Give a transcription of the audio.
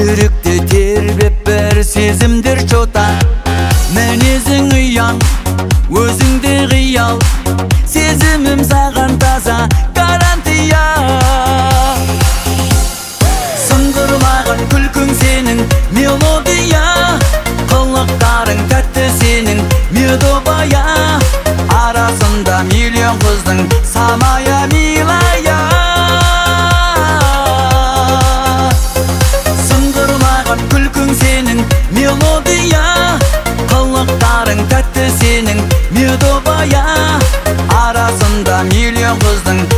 жүректе тербеп бір сезімдер жота. Мінезің ұяң, өзіңде қиял, сезімім саған таза гарантия. Сыңғырлаған күлкің сенің мелодия, қылықтарың тәтті сенің медовая. Арасында миллион қыздың самая милая. Сыңғырлаған күлкің сенің мелодия, қылықтарың тәтті сенің медовая. Арасында миллион қыздың